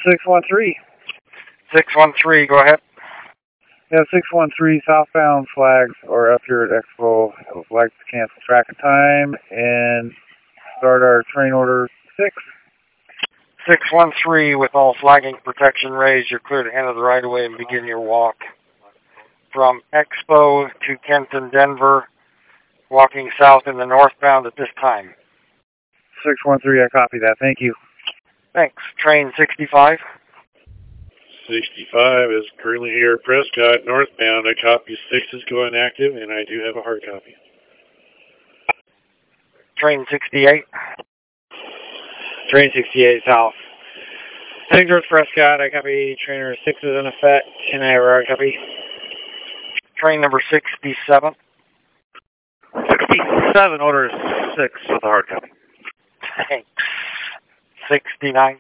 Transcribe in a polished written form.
613. 613, go ahead. Yeah, 613 southbound flags are up here at Expo. I would like to cancel track and time and start our train order 6. 613, with all flagging protection raised, you're clear to enter the right-of-way and begin your walk from Expo to Kenton, Denver, walking south in the northbound at this time. 613, I copy that. Thank you. Thanks. Train 65. 65 is currently here at Prescott, northbound. I copy 6 is going active, and I do have a hard copy. Train 68. Train 68 south. Heading towards Prescott, I copy. Trainer 6 is in effect, and I have a hard copy. Train number 67. 67, order 6 with a hard copy. Thanks. 69.